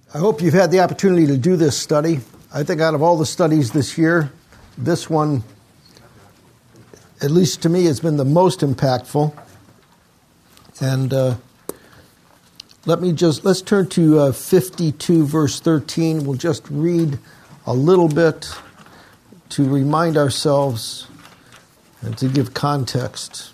I hope you've had the opportunity to do this study. I think out of all the studies this year, this one, at least to me, has been the most impactful. And let's turn to 52 verse 13. We'll just read a little bit to remind ourselves and to give context.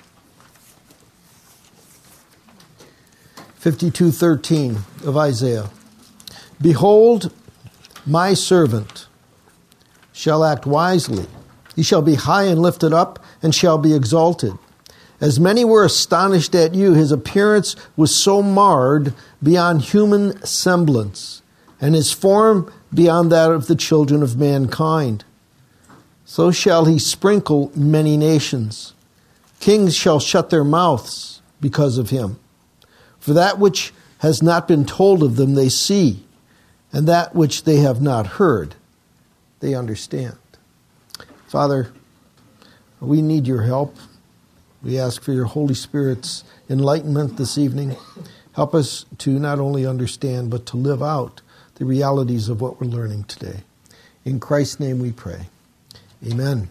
52:13 of Isaiah. Behold, my servant shall act wisely. He shall be high and lifted up and shall be exalted. As many were astonished at you, his appearance was so marred beyond human semblance, and his form beyond that of the children of mankind. So shall he sprinkle many nations. Kings shall shut their mouths because of him. For that which has not been told of them they see, and that which they have not heard they understand. Father, we need your help. We ask for your Holy Spirit's enlightenment this evening. Help us to not only understand, but to live out the realities of what we're learning today. In Christ's name we pray. Amen.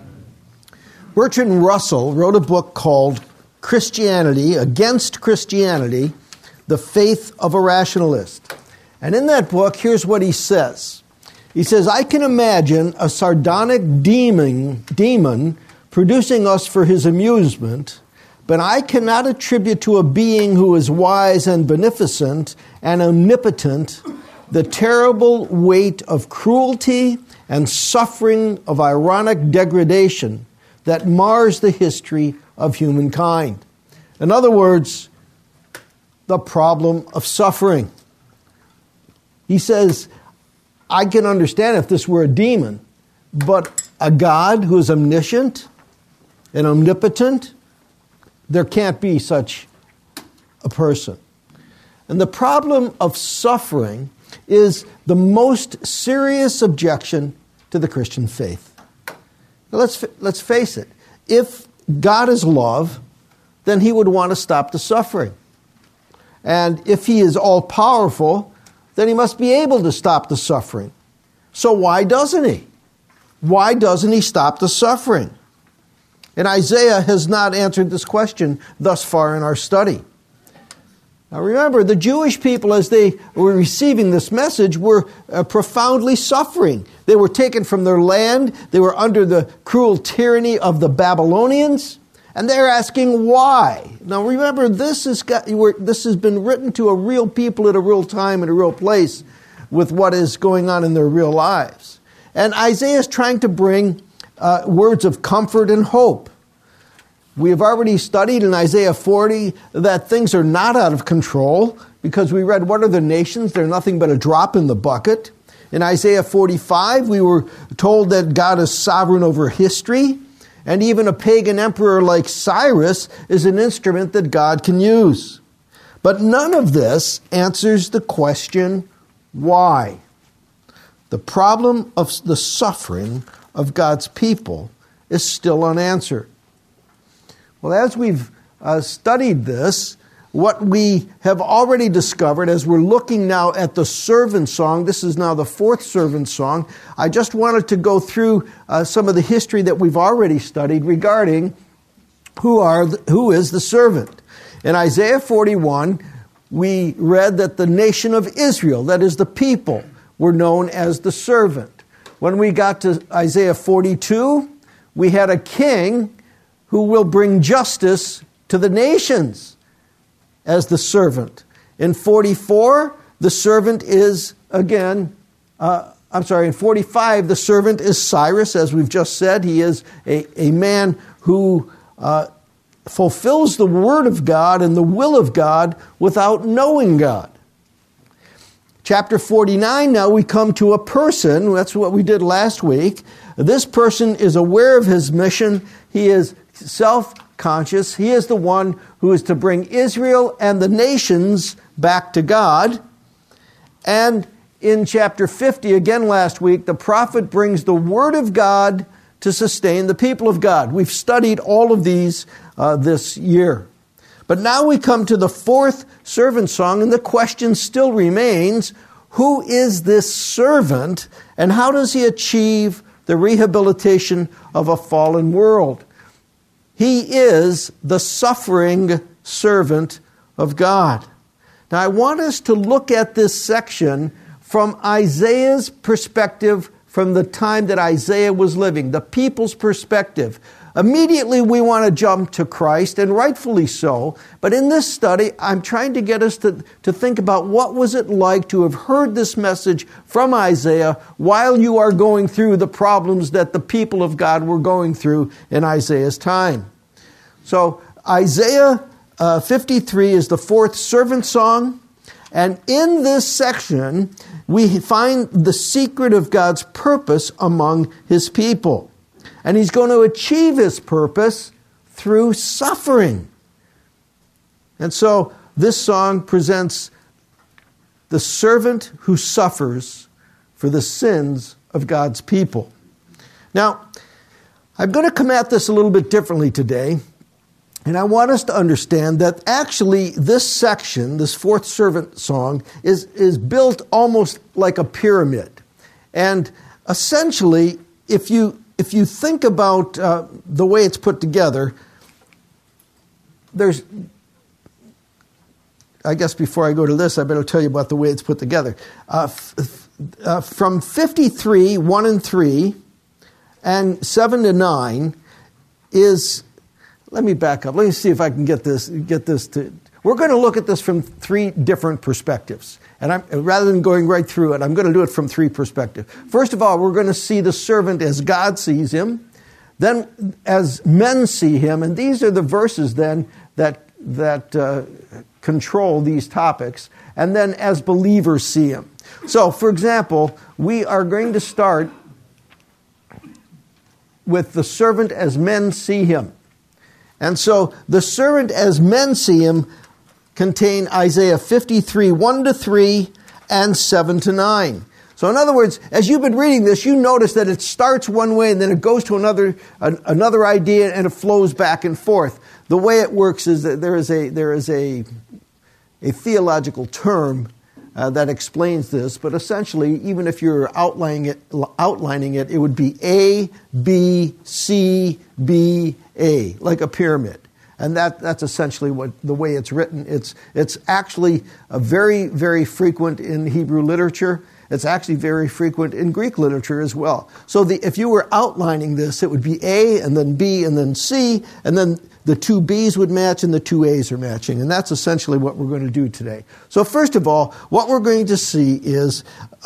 Bertrand Russell wrote a book called Christianity, Against Christianity, The Faith of a Rationalist. And in that book, here's what he says. He says, I can imagine a sardonic demon producing us for his amusement, but I cannot attribute to a being who is wise and beneficent and omnipotent the terrible weight of cruelty and suffering of ironic degradation that mars the history of humankind. In other words, the problem of suffering. He says, I can understand if this were a demon, but a God who is omniscient and omnipotent, there can't be such a person. And the problem of suffering is the most serious objection to the Christian faith. Now let's face it. If God is love, then he would want to stop the suffering. And if he is all-powerful, then he must be able to stop the suffering. So why doesn't he? Why doesn't he stop the suffering? And Isaiah has not answered this question thus far in our study. Now remember, the Jewish people, as they were receiving this message, were profoundly suffering. They were taken from their land. They were under the cruel tyranny of the Babylonians. And they're asking why. Now remember, this has been written to a real people at a real time and a real place with what is going on in their real lives. And Isaiah is trying to bring words of comfort and hope. We have already studied in Isaiah 40 that things are not out of control because we read, what are the nations? They're nothing but a drop in the bucket. In Isaiah 45, we were told that God is sovereign over history. And even a pagan emperor like Cyrus is an instrument that God can use. But none of this answers the question, why? The problem of the suffering of God's people is still unanswered. Well, as we've studied this, what we have already discovered as we're looking now at the servant song, this is now the fourth servant song, I just wanted to go through some of the history that we've already studied regarding who is the servant. In Isaiah 41, we read that the nation of Israel, that is the people, were known as the servant. When we got to Isaiah 42, we had a king who will bring justice to the nations as the servant. In 44, the servant is in 45, the servant is Cyrus, as we've just said. He is a man who fulfills the word of God and the will of God without knowing God. Chapter 49, now we come to a person. That's what we did last week. This person is aware of his mission. He is self-conscious. He is the one who is to bring Israel and the nations back to God. And in chapter 50, again last week, the prophet brings the word of God to sustain the people of God. We've studied all of these this year. But now we come to the fourth servant song, and the question still remains, who is this servant and how does he achieve the rehabilitation of a fallen world? He is the suffering servant of God. Now, I want us to look at this section from Isaiah's perspective, from the time that Isaiah was living, the people's perspective. Immediately, we want to jump to Christ, and rightfully so. But in this study, I'm trying to get us to think about what was it like to have heard this message from Isaiah while you are going through the problems that the people of God were going through in Isaiah's time. So Isaiah 53 is the fourth servant song. And in this section, we find the secret of God's purpose among his people. And he's going to achieve his purpose through suffering. And so this song presents the servant who suffers for the sins of God's people. Now, I'm going to come at this a little bit differently today. And I want us to understand that actually this section, this fourth servant song, is built almost like a pyramid. And essentially, if you think about the way it's put together, I guess before I go to this, I better tell you about the way it's put together. From 53, 1 and 3, and 7 to 9 is... Let me back up. Let me see if I can get this to... We're going to look at this from three different perspectives. And rather than going right through it, I'm going to do it from three perspectives. First of all, we're going to see the servant as God sees him. Then as men see him. And these are the verses then that control these topics. And then as believers see him. So, for example, we are going to start with the servant as men see him. And so the servant as men see him contain Isaiah 53, 1 to 3, and 7 to 9. So in other words, as you've been reading this, you notice that it starts one way and then it goes to another idea and it flows back and forth. The way it works is that there is a theological term that explains this, but essentially, even if you're outlining it, it would be A, B, C, B, A, like a pyramid. And that's essentially the way it's written. It's actually very, very frequent in Hebrew literature. It's actually very frequent in Greek literature as well. So if you were outlining this, it would be A, and then B, and then C, and then the two B's would match and the two A's are matching. And that's essentially what we're going to do today. So first of all, what we're going to see is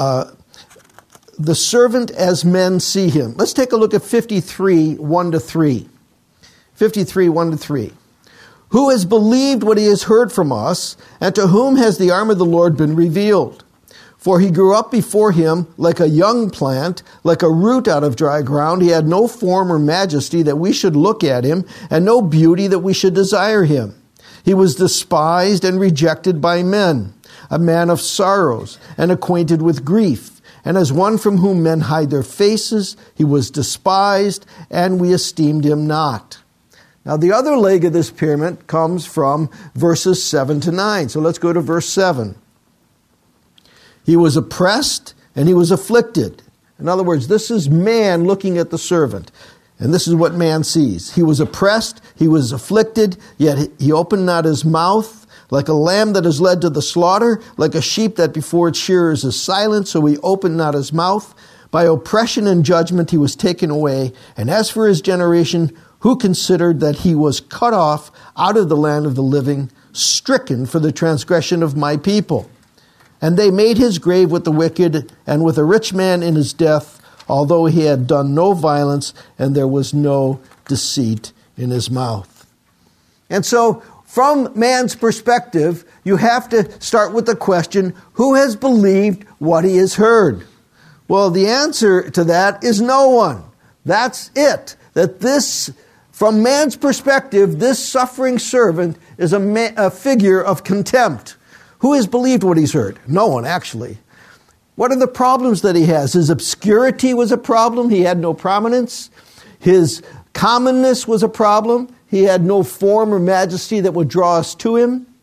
the servant as men see him. Let's take a look at 53, 1 to 3. 53, 1 to 3. Who has believed what he has heard from us, and to whom has the arm of the Lord been revealed? For he grew up before him like a young plant, like a root out of dry ground. He had no form or majesty that we should look at him, and no beauty that we should desire him. He was despised and rejected by men, a man of sorrows and acquainted with grief. And as one from whom men hide their faces, he was despised, and we esteemed him not. Now, the other leg of this pyramid comes from verses 7 to 9. So let's go to verse 7. He was oppressed and he was afflicted. In other words, this is man looking at the servant. And this is what man sees. He was oppressed, he was afflicted, yet he opened not his mouth. Like a lamb that is led to the slaughter, like a sheep that before its shearers is silent, so he opened not his mouth. By oppression and judgment he was taken away. And as for his generation, who considered that he was cut off out of the land of the living, stricken for the transgression of my people. And they made his grave with the wicked and with a rich man in his death, although he had done no violence and there was no deceit in his mouth. And so, from man's perspective, you have to start with the question, who has believed what he has heard? Well, the answer to that is no one. That's it. That this, from man's perspective, this suffering servant is a figure of contempt. Who has believed what he's heard? No one, actually. What are the problems that he has? His obscurity was a problem. He had no prominence. His commonness was a problem. He had no form or majesty that would draw us to him.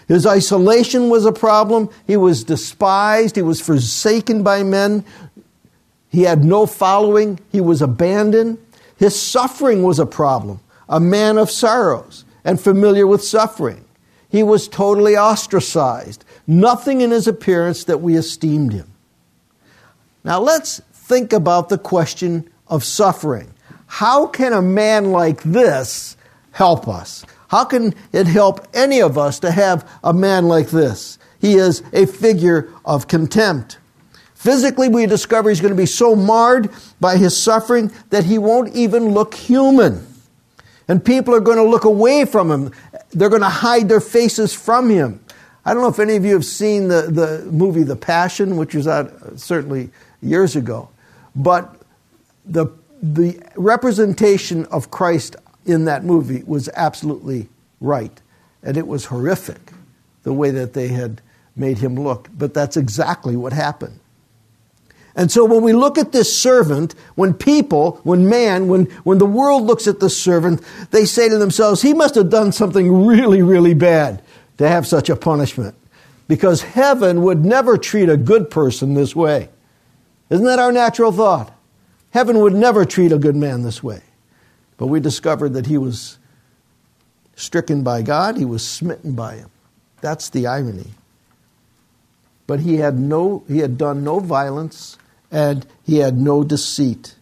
His isolation was a problem. He was despised. He was forsaken by men. He had no following. He was abandoned. His suffering was a problem. A man of sorrows and familiar with suffering. He was totally ostracized. Nothing in his appearance that we esteemed him. Now let's think about the question of suffering. How can a man like this help us? How can it help any of us to have a man like this? He is a figure of contempt. Physically, we discover he's going to be so marred by his suffering that he won't even look human. And people are going to look away from him. They're going to hide their faces from him. I don't know if any of you have seen the movie The Passion, which was out certainly years ago. But the representation of Christ in that movie was absolutely right. And it was horrific, the way that they had made him look. But that's exactly what happened. And so when we look at this servant, when the world looks at the servant, they say to themselves, he must have done something really, really bad to have such a punishment. Because heaven would never treat a good person this way. Isn't that our natural thought? Heaven would never treat a good man this way. But we discovered that he was stricken by God. He was smitten by him. That's the irony. But he had done no violence, and he had no deceit.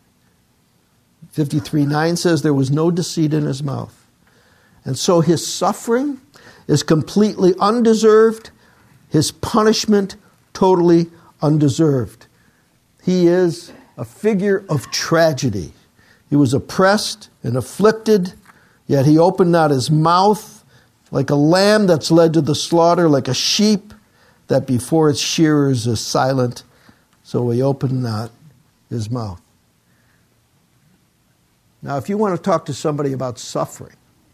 53:9 says there was no deceit in his mouth. And so his suffering is completely undeserved. His punishment totally undeserved. He is a figure of tragedy. He was oppressed and afflicted, yet he opened not his mouth, like a lamb that's led to the slaughter, like a sheep that before its shearers is silent, so he opened not his mouth. Now, if you want to talk to somebody about suffering,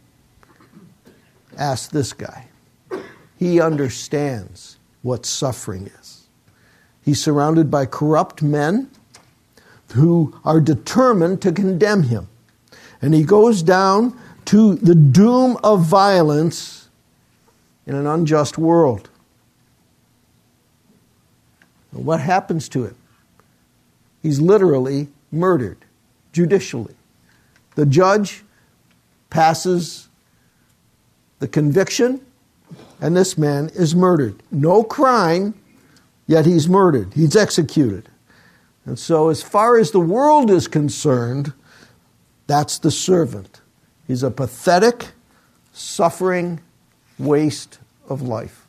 ask this guy. He understands what suffering is. He's surrounded by corrupt men who are determined to condemn him. And he goes down to the doom of violence in an unjust world. What happens to him? He's literally murdered, judicially. The judge passes the conviction, and this man is murdered. No crime, yet he's murdered. He's executed. And so as far as the world is concerned, that's the servant. He's a pathetic, suffering waste of life.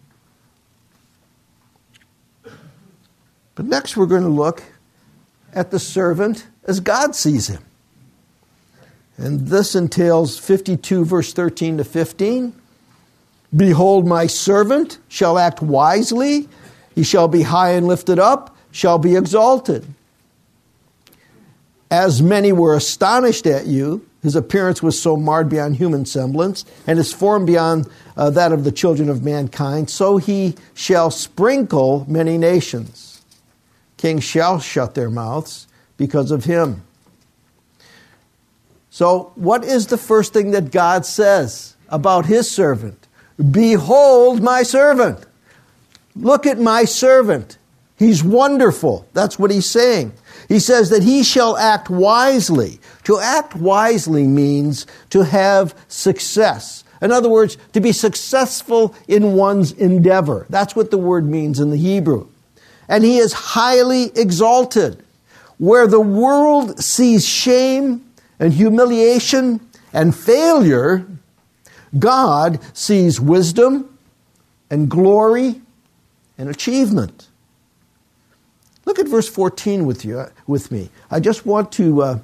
But next we're going to look at the servant as God sees him. And this entails 52 verse 13 to 15. Behold, my servant shall act wisely. He shall be high and lifted up, shall be exalted. As many were astonished at you, his appearance was so marred beyond human semblance, and his form beyond that of the children of mankind, so he shall sprinkle many nations. Kings shall shut their mouths because of him. So what is the first thing that God says about his servant? Behold my servant. Look at my servant. He's wonderful. That's what he's saying. He says that he shall act wisely. To act wisely means to have success. In other words, to be successful in one's endeavor. That's what the word means in the Hebrew. And he is highly exalted. Where the world sees shame and humiliation and failure, God sees wisdom and glory and achievement. Look at verse 14 with me. I just want to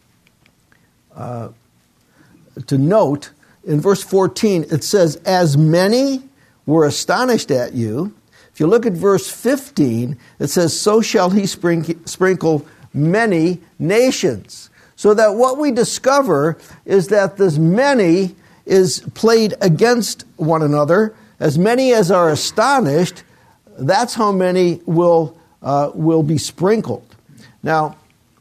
note in verse 14 it says, "As many were astonished at you." If you look at verse 15, it says, "So shall he sprinkle many nations." So that what we discover is that this many is played against one another. As many as are astonished, that's how many will be sprinkled. Now,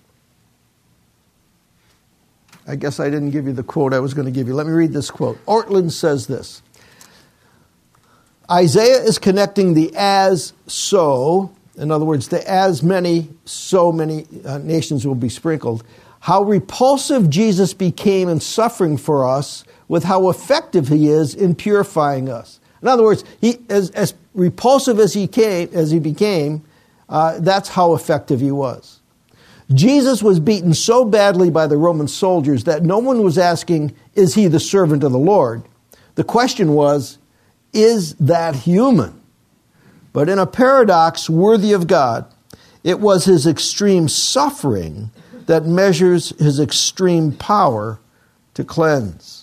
I guess I didn't give you the quote I was going to give you. Let me read this quote. Ortlund says this: Isaiah is connecting the as so, in other words, the as many, so many nations will be sprinkled, how repulsive Jesus became in suffering for us with how effective he is in purifying us. In other words, he, as repulsive as he became, that's how effective he was. Jesus was beaten so badly by the Roman soldiers that no one was asking, is he the servant of the Lord? The question was, is that human? But in a paradox worthy of God, it was his extreme suffering that measures his extreme power to cleanse.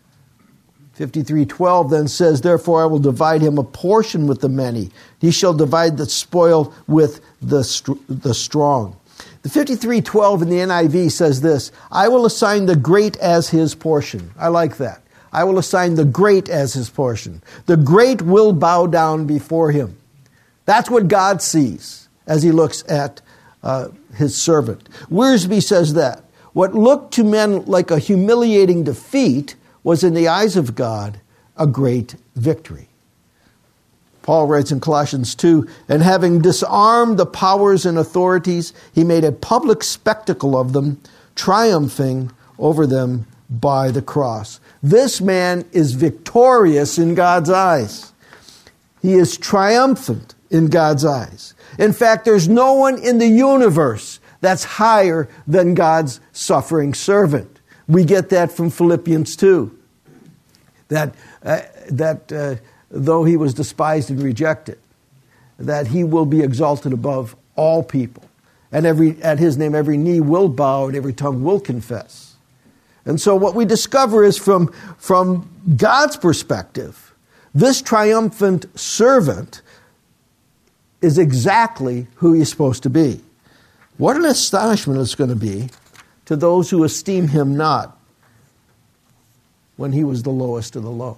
53:12 then says, therefore I will divide him a portion with the many. He shall divide the spoil with the strong. The 53:12 in the NIV says this, I will assign the great as his portion. I like that. I will assign the great as his portion. The great will bow down before him. That's what God sees as he looks at his servant. Wiersbe says that what looked to men like a humiliating defeat was in the eyes of God a great victory. Paul writes in Colossians 2, and having disarmed the powers and authorities, he made a public spectacle of them, triumphing over them by the cross. This man is victorious in God's eyes. He is triumphant in God's eyes. In fact, there's no one in the universe that's higher than God's suffering servant. We get that from Philippians 2. That though he was despised and rejected, that he will be exalted above all people. And at his name every knee will bow and every tongue will confess. And so what we discover is from God's perspective, this triumphant servant is exactly who he's supposed to be. What an astonishment it's going to be to those who esteem him not when he was the lowest of the low.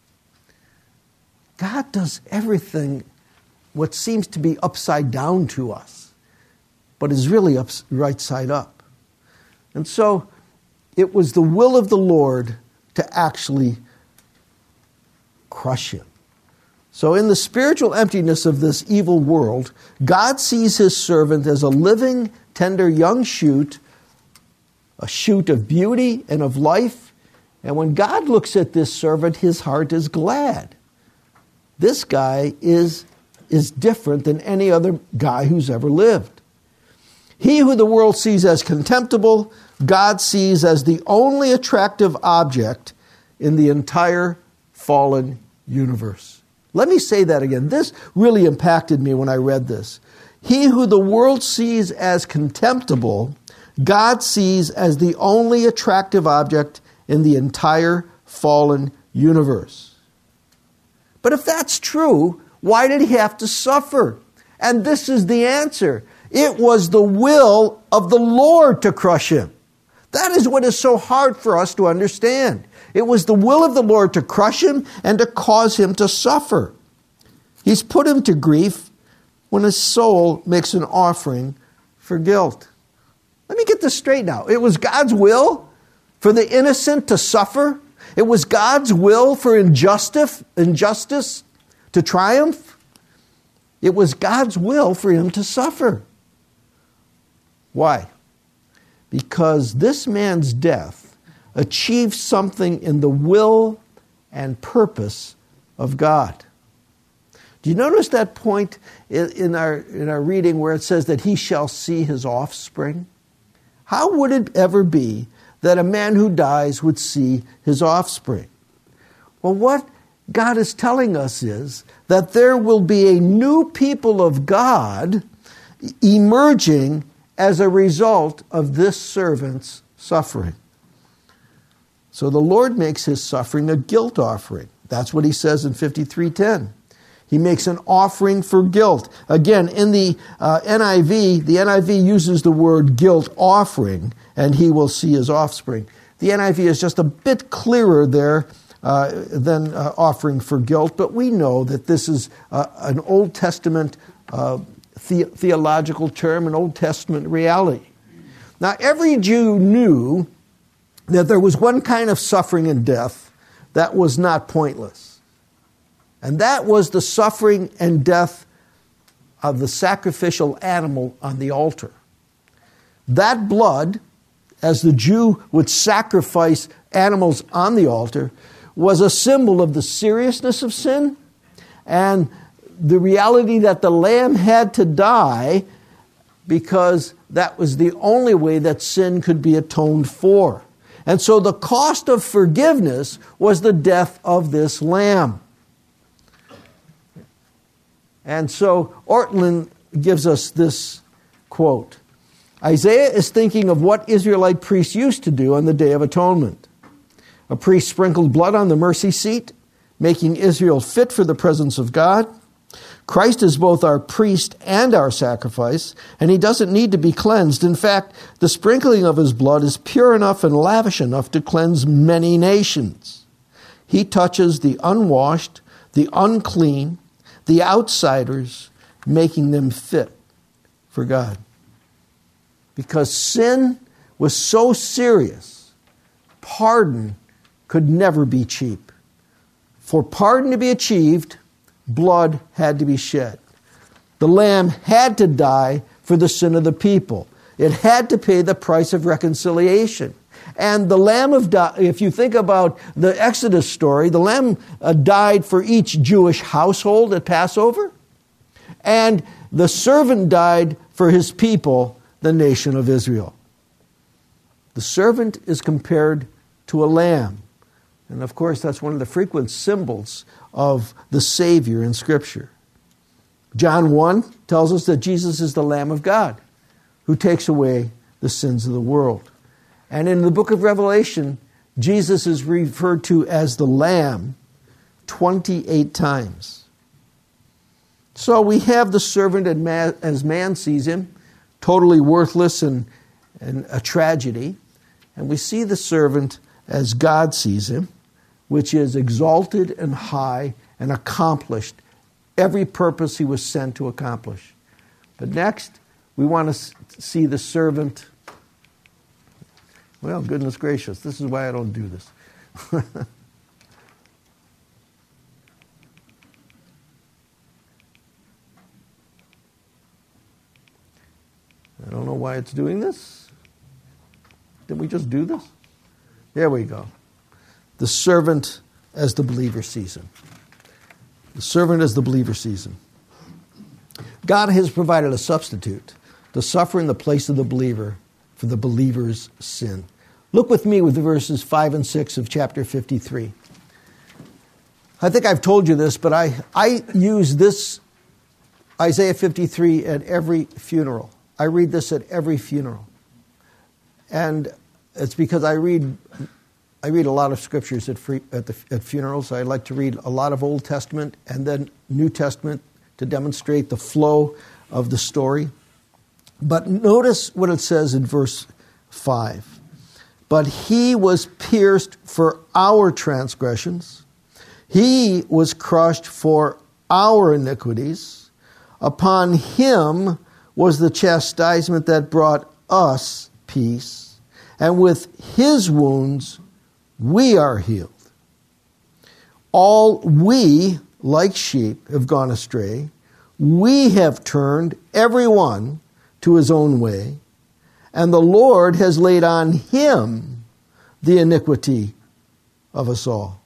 God does everything what seems to be upside down to us, but is really right side up. And so it was the will of the Lord to actually crush him. So in the spiritual emptiness of this evil world, God sees his servant as a living, tender young shoot, a shoot of beauty and of life. And when God looks at this servant, his heart is glad. This guy is different than any other guy who's ever lived. He who the world sees as contemptible, God sees as the only attractive object in the entire fallen universe. Let me say that again. This really impacted me when I read this. He who the world sees as contemptible, God sees as the only attractive object in the entire fallen universe. But if that's true, why did he have to suffer? And this is the answer. It was the will of the Lord to crush him. That is what is so hard for us to understand. It was the will of the Lord to crush him and to cause him to suffer. He's put him to grief when his soul makes an offering for guilt. Let me get this straight now. It was God's will for the innocent to suffer. It was God's will for injustice to triumph. It was God's will for him to suffer. Why? Because this man's death achieved something in the will and purpose of God. Do you notice that point in our reading where it says that he shall see his offspring? How would it ever be that a man who dies would see his offspring? Well, what God is telling us is that there will be a new people of God emerging as a result of this servant's suffering. So the Lord makes his suffering a guilt offering. That's what he says in 53:10. He makes an offering for guilt. Again, in the NIV uses the word guilt offering, and he will see his offspring. The NIV is just a bit clearer there than offering for guilt, but we know that this is an Old Testament theological term, an Old Testament reality. Now, every Jew knew that there was one kind of suffering and death that was not pointless. And that was the suffering and death of the sacrificial animal on the altar. That blood, as the Jew would sacrifice animals on the altar, was a symbol of the seriousness of sin and the reality that the lamb had to die because that was the only way that sin could be atoned for. And so the cost of forgiveness was the death of this lamb. And so Ortlund gives us this quote. Isaiah is thinking of what Israelite priests used to do on the Day of Atonement. A priest sprinkled blood on the mercy seat, making Israel fit for the presence of God. Christ is both our priest and our sacrifice, and he doesn't need to be cleansed. In fact, the sprinkling of his blood is pure enough and lavish enough to cleanse many nations. He touches the unwashed, the unclean, the outsiders, making them fit for God. Because sin was so serious, pardon could never be cheap. For pardon to be achieved, blood had to be shed. The lamb had to die for the sin of the people. It had to pay the price of reconciliation. And the lamb of God, if you think about the Exodus story, the lamb died for each Jewish household at Passover. And the servant died for his people, the nation of Israel. The servant is compared to a lamb. And of course, that's one of the frequent symbols of the Savior in Scripture. John 1 tells us that Jesus is the Lamb of God who takes away the sins of the world. And in the book of Revelation, Jesus is referred to as the Lamb 28 times. So we have the servant as man sees him, totally worthless and a tragedy. And we see the servant as God sees him, which is exalted and high and accomplished every purpose he was sent to accomplish. But next, we want to see the servant. Well, goodness gracious, this is why I don't do this. I don't know why it's doing this. Did we just do this? There we go. The servant as the believer sees him. The servant as the believer sees him. God has provided a substitute to suffer in the place of the believer for the believer's sin. Look with me with the verses 5 and 6 of chapter 53. I think I've told you this, but I use this Isaiah 53 at every funeral. I read this at every funeral. And it's because I read a lot of scriptures at funerals. I like to read a lot of Old Testament and then New Testament to demonstrate the flow of the story. But notice what it says in verse 5. But he was pierced for our transgressions. He was crushed for our iniquities. Upon him was the chastisement that brought us peace. And with his wounds we are healed. All we, like sheep, have gone astray. We have turned every one to his own way. And the Lord has laid on him the iniquity of us all.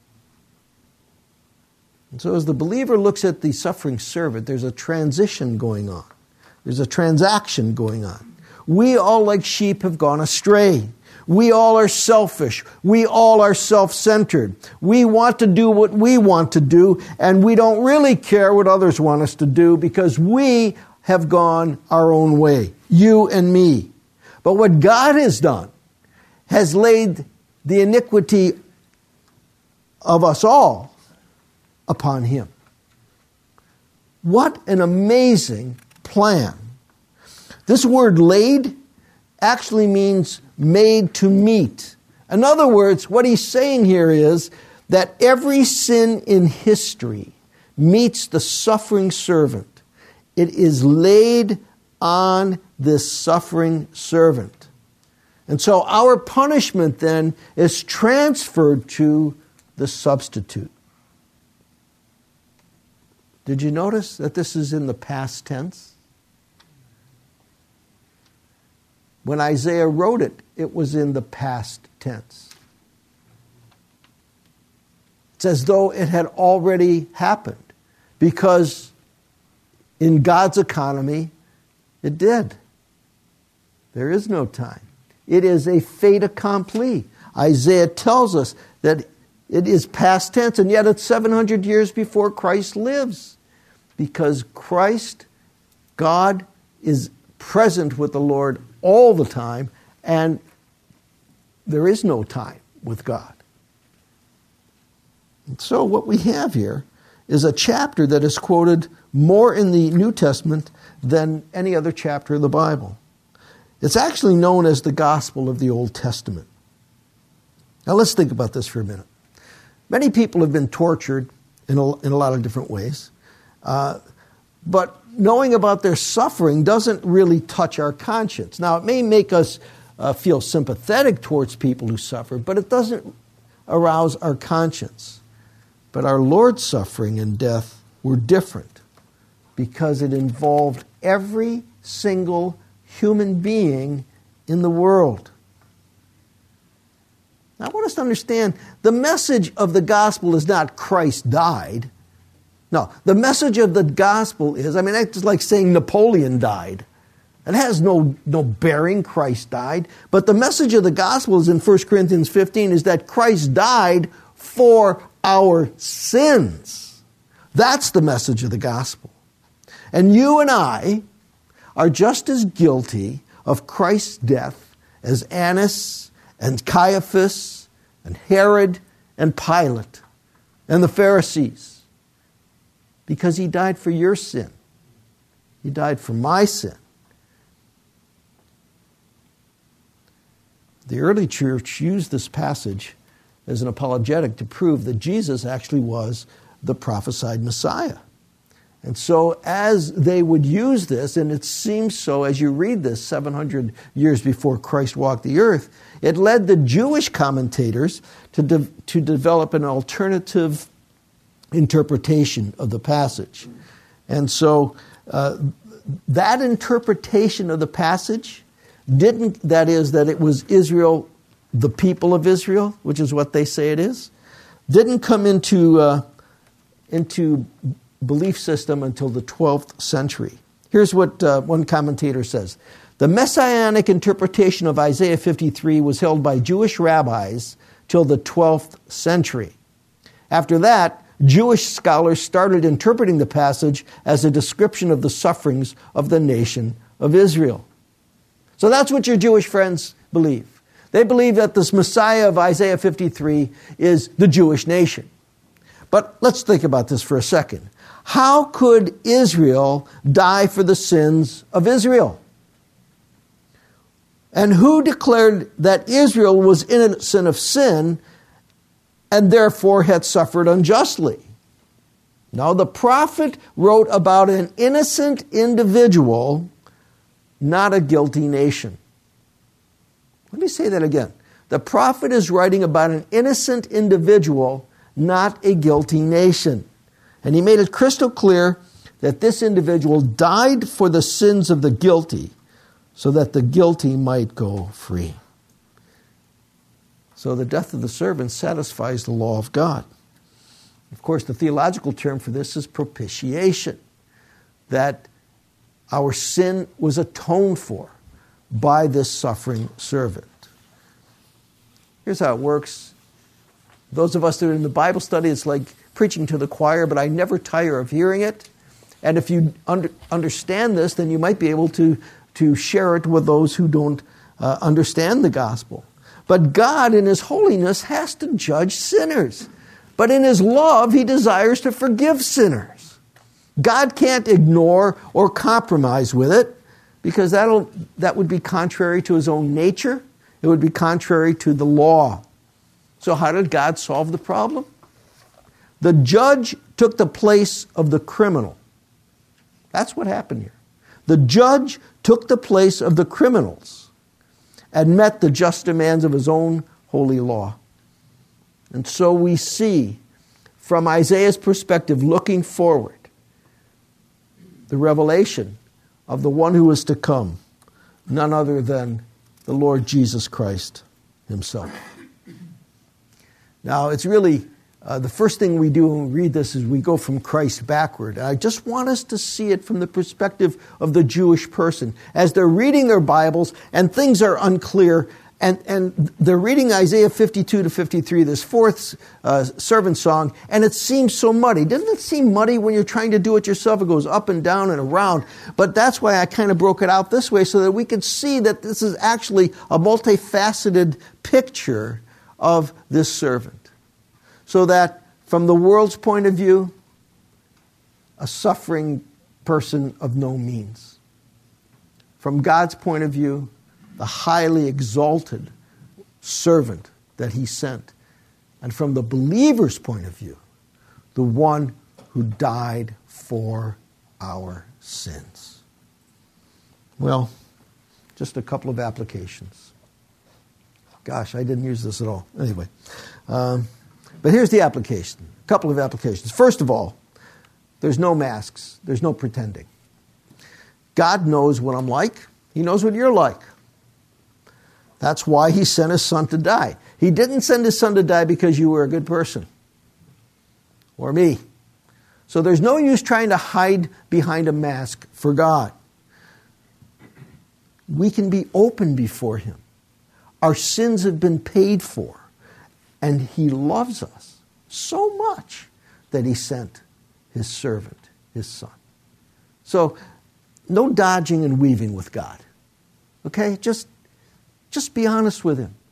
And so as the believer looks at the suffering servant, there's a transition going on. There's a transaction going on. We all, like sheep, have gone astray. We all are selfish. We all are self-centered. We want to do what we want to do, and we don't really care what others want us to do because we have gone our own way, you and me. But what God has done has laid the iniquity of us all upon him. What an amazing plan. This word laid actually means made to meet. In other words, what he's saying here is that every sin in history meets the suffering servant. It is laid on this suffering servant. And so our punishment then is transferred to the substitute. Did you notice that this is in the past tense? When Isaiah wrote it, it was in the past tense. It's as though it had already happened, because in God's economy, it did. There is no time. It is a fait accompli. Isaiah tells us that it is past tense, and yet it's 700 years before Christ lives, because Christ, God, is present with the Lord all the time, and there is no time with God. And so what we have here is a chapter that is quoted more in the New Testament than any other chapter of the Bible. It's actually known as the Gospel of the Old Testament. Now let's think about this for a minute. Many people have been tortured in a lot of different ways, but knowing about their suffering doesn't really touch our conscience. Now, it may make us feel sympathetic towards people who suffer, but it doesn't arouse our conscience. But our Lord's suffering and death were different, because it involved every single human being in the world. Now, I want us to understand, the message of the gospel is not Christ died. No, the message of the gospel is, it's like saying Napoleon died. It has no bearing, Christ died. But the message of the gospel is in 1 Corinthians 15 is that Christ died for our sins. That's the message of the gospel. And you and I are just as guilty of Christ's death as Annas and Caiaphas and Herod and Pilate and the Pharisees. Because he died for your sin. He died for my sin. The early church used this passage as an apologetic to prove that Jesus actually was the prophesied Messiah. And so as they would use this, and it seems so as you read this 700 years before Christ walked the earth, it led the Jewish commentators to develop an alternative interpretation of the passage. And so that interpretation of the passage that it was Israel, the people of Israel, which is what they say it is, didn't come into belief system until the 12th century. Here's what one commentator says. The messianic interpretation of Isaiah 53 was held by Jewish rabbis till the 12th century. After that, Jewish scholars started interpreting the passage as a description of the sufferings of the nation of Israel. So that's what your Jewish friends believe. They believe that this Messiah of Isaiah 53 is the Jewish nation. But let's think about this for a second. How could Israel die for the sins of Israel? And who declared that Israel was innocent of sin and therefore had suffered unjustly? Now, the prophet wrote about an innocent individual, not a guilty nation. Let me say that again. The prophet is writing about an innocent individual, not a guilty nation. And he made it crystal clear that this individual died for the sins of the guilty so that the guilty might go free. So the death of the servant satisfies the law of God. Of course, the theological term for this is propitiation, that our sin was atoned for by this suffering servant. Here's how it works. Those of us that are in the Bible study, it's like preaching to the choir, but I never tire of hearing it. And if you understand this, then you might be able to share it with those who don't understand the gospel. But God, in His holiness, has to judge sinners. But in His love, He desires to forgive sinners. God can't ignore or compromise with it, because that would be contrary to His own nature. It would be contrary to the law. So how did God solve the problem? The judge took the place of the criminal. That's what happened here. The judge took the place of the criminals and met the just demands of His own holy law. And so we see, from Isaiah's perspective, looking forward, the revelation of the one who is to come, none other than the Lord Jesus Christ himself. Now, it's really the first thing we do when we read this is we go from Christ backward. I just want us to see it from the perspective of the Jewish person. As they're reading their Bibles and things are unclear, and they're reading Isaiah 52 to 53, this fourth servant song, and it seems so muddy. Doesn't it seem muddy when you're trying to do it yourself? It goes up and down and around. But that's why I kind of broke it out this way, so that we could see that this is actually a multifaceted picture of this servant. So that from the world's point of view, a suffering person of no means. From God's point of view, the highly exalted servant that he sent. And from the believer's point of view, the one who died for our sins. Well, just a couple of applications. Gosh, I didn't use this at all. Anyway, but here's the application. A couple of applications. First of all, there's no masks. There's no pretending. God knows what I'm like. He knows what you're like. That's why he sent his son to die. He didn't send his son to die because you were a good person. Or me. So there's no use trying to hide behind a mask for God. We can be open before him. Our sins have been paid for. And he loves us so much that he sent his servant, his son. So no dodging and weaving with God. Okay? Just be honest with him.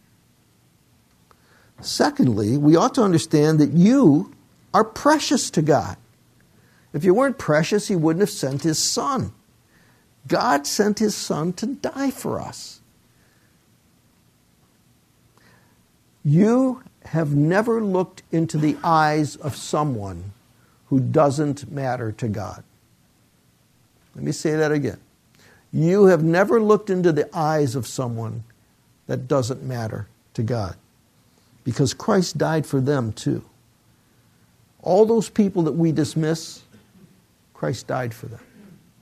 Secondly, we ought to understand that you are precious to God. If you weren't precious, he wouldn't have sent his son. God sent his son to die for us. You have never looked into the eyes of someone who doesn't matter to God. Let me say that again. You have never looked into the eyes of someone that doesn't matter to God. Because Christ died for them too. All those people that we dismiss, Christ died for them.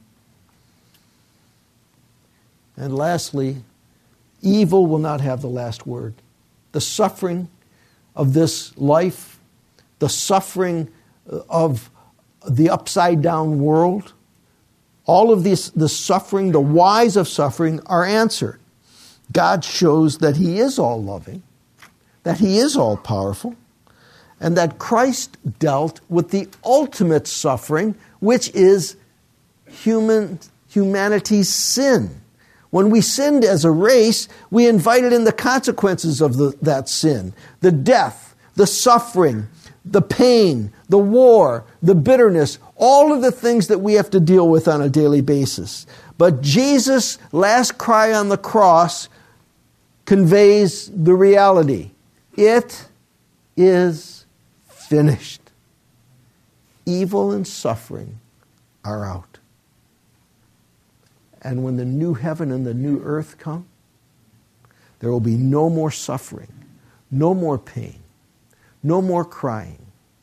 And lastly, evil will not have the last word. The suffering of this life, the suffering of the upside down world, all of this, the suffering, the whys of suffering are answered. God shows that he is all loving, that he is all powerful, and that Christ dealt with the ultimate suffering, which is humanity's sin. When we sinned as a race, we invited in the consequences of that sin. The death, the suffering, the pain, the war, the bitterness, all of the things that we have to deal with on a daily basis. But Jesus' last cry on the cross conveys the reality. It is finished. Evil and suffering are out. And when the new heaven and the new earth come, there will be no more suffering, no more pain, no more crying.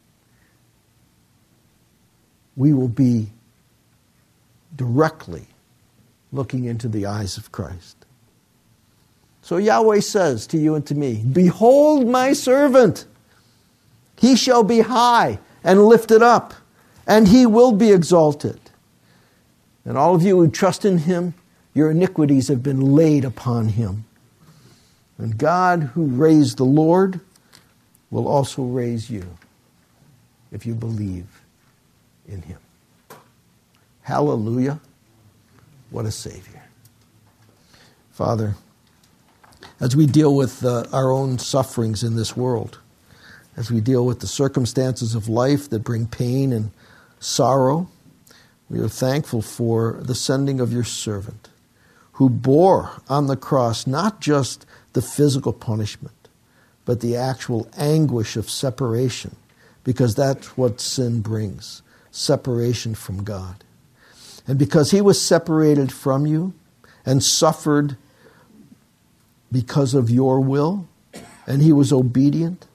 We will be directly looking into the eyes of Christ. So Yahweh says to you and to me, "Behold my servant. He shall be high and lifted up, and he will be exalted." And all of you who trust in him, your iniquities have been laid upon him. And God, who raised the Lord, will also raise you if you believe in him. Hallelujah. What a Savior. Father, as we deal with our own sufferings in this world, as we deal with the circumstances of life that bring pain and sorrow, we are thankful for the sending of your servant, who bore on the cross not just the physical punishment, but the actual anguish of separation, because that's what sin brings, separation from God. And because he was separated from you and suffered because of your will, and he was obedient,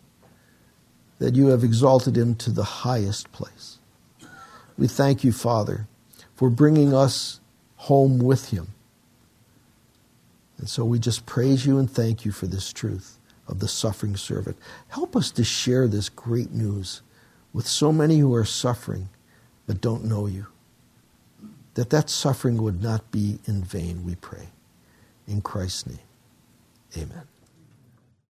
that you have exalted him to the highest place. We thank you, Father, for bringing us home with him. And so we just praise you and thank you for this truth of the suffering servant. Help us to share this great news with so many who are suffering but don't know you. That suffering would not be in vain, we pray. In Christ's name, amen.